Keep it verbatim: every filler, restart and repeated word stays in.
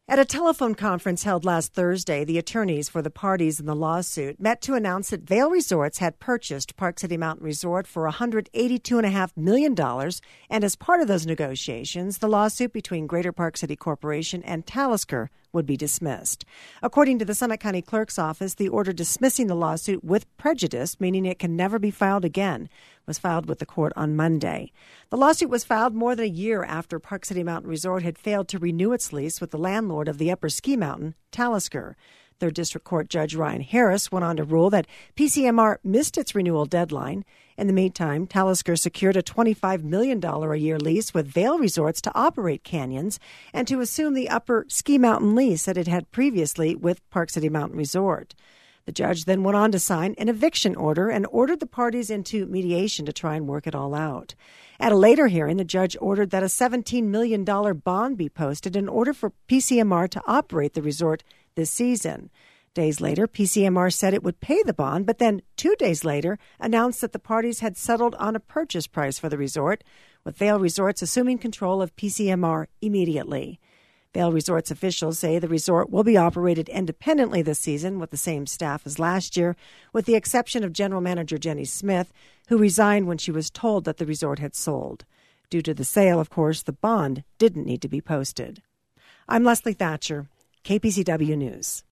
At a telephone conference held last Thursday, the attorneys for the parties in the lawsuit met to announce that Vail Resorts had purchased Park City Mountain Resort for one hundred eighty-two point five million dollars, and as part of those negotiations, the lawsuit between Greater Park City Corporation and Talisker would be dismissed. According to the Summit County Clerk's office, the order dismissing the lawsuit with prejudice, meaning it can never be filed again, was filed with the court on Monday. The lawsuit was filed more than a year after Park City Mountain Resort had failed to renew its lease with the landlord of the Upper Ski Mountain, Talisker. Third District Court Judge Ryan Harris went on to rule that P C M R missed its renewal deadline. In the meantime, Talisker secured a twenty-five million dollars a year lease with Vail Resorts to operate canyons and to assume the Upper Ski Mountain lease that it had previously with Park City Mountain Resort. The judge then went on to sign an eviction order and ordered the parties into mediation to try and work it all out. At a later hearing, the judge ordered that a seventeen million dollars bond be posted in order for P C M R to operate the resort this season. Days later, P C M R said it would pay the bond, but then two days later announced that the parties had settled on a purchase price for the resort, with Vail Resorts assuming control of P C M R immediately. Vail Resorts officials say the resort will be operated independently this season with the same staff as last year, with the exception of General Manager Jenny Smith, who resigned when she was told that the resort had sold. Due to the sale, of course, the bond didn't need to be posted. I'm Leslie Thatcher, K P C W News.